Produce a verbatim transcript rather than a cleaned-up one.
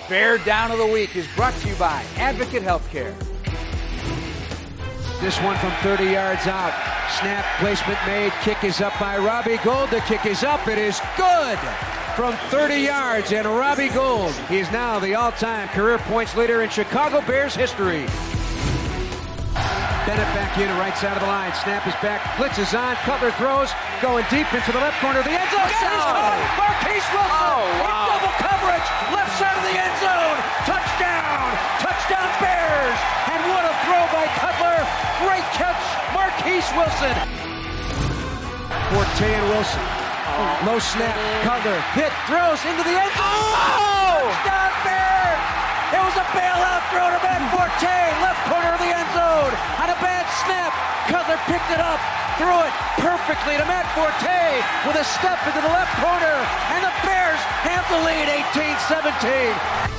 Bear Down of the Week is brought to you by Advocate Healthcare. This one from thirty yards out. Snap, placement made. Kick is up by Robbie Gould. The kick is up. It is good from thirty yards. And Robbie Gould, he's now the all-time career points leader in Chicago Bears history. Bennett back in, right side of the line. Snap is back. Blitz is on. Cutler throws. Going deep into the left corner of the end zone. Oh. Marquise Wilson Oh, wow. in double coverage. Left side of the end zone. Touchdown. Touchdown Bears. And what a throw by Cutler. Great catch, Marquise Wilson. Forte and Wilson. Oh. Low snap. Cutler hit. Throws into the end zone. Oh! Touchdown Bears. It was a bailout throw to Matt Forte. Left corner of the end zone. On a bad snap. Cutler picked it up. Threw it perfectly to Matt Forte with a step into the left corner. And the Bears have the lead eighteen seventeen.